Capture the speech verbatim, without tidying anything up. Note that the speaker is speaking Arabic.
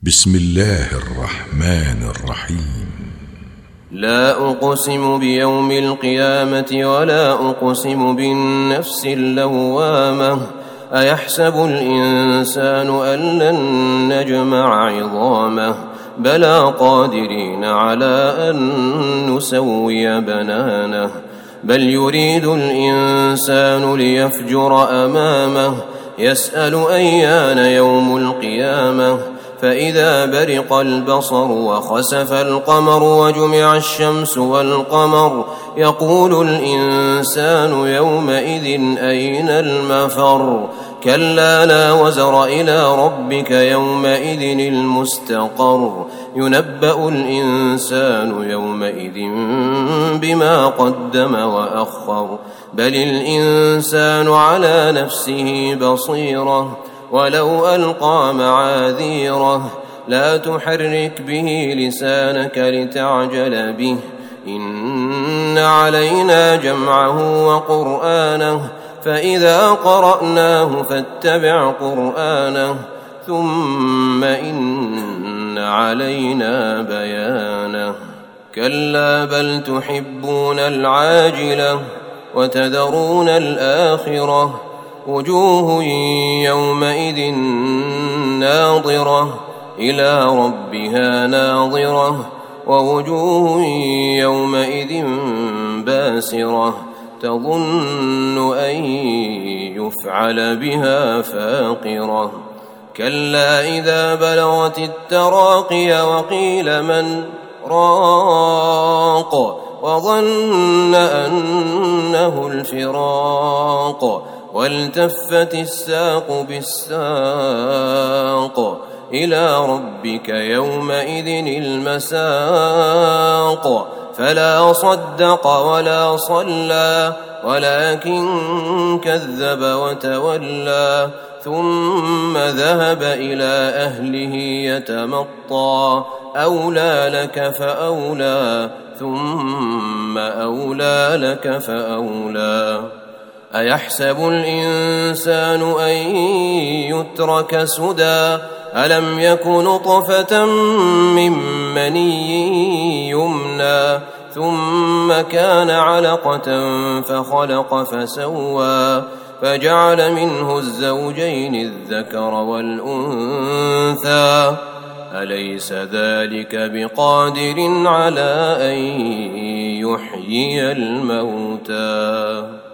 بسم الله الرحمن الرحيم. لا أقسم بيوم القيامة ولا أقسم بالنفس اللوامة أيحسب الإنسان أن لن نجمع عظامه بلى قادرين على أن نسوي بنانه بل يريد الإنسان ليفجر أمامه يسأل أيان يوم القيامة فإذا برق البصر وخسف القمر وجمع الشمس والقمر يقول الإنسان يومئذ أين المفر كلا لا وزر إلى ربك يومئذ المستقر ينبأ الإنسان يومئذ بما قدم وأخر بل الإنسان على نفسه بصيرة ولو ألقى معاذيره لا تحرك به لسانك لتعجل به إن علينا جمعه وقرآنه فإذا قرأناه فاتبع قرآنه ثم إن علينا بيانه كلا بل تحبون العاجلة وتذرون الآخرة وجوه يومئذ ناظرة إلى ربها ناظرة ووجوه يومئذ باسرة تظن أن يفعل بها فاقرة كلا إذا بلغت التراقي وقيل من راق وظن أنه الفراق والتفت الساق بالساق إلى ربك يومئذ المساق فلا صدق ولا صلى ولكن كذب وتولى ثم ذهب إلى أهله يتمطى أولى لك فأولى ثم أولى لك فأولى أيحسب الإنسان أن يترك سدى ألم يك نطفة من مني يمنى ثم كان علقة فخلق فسوى فجعل منه الزوجين الذكر والأنثى أليس ذلك بقادر على أن يحيي الموتى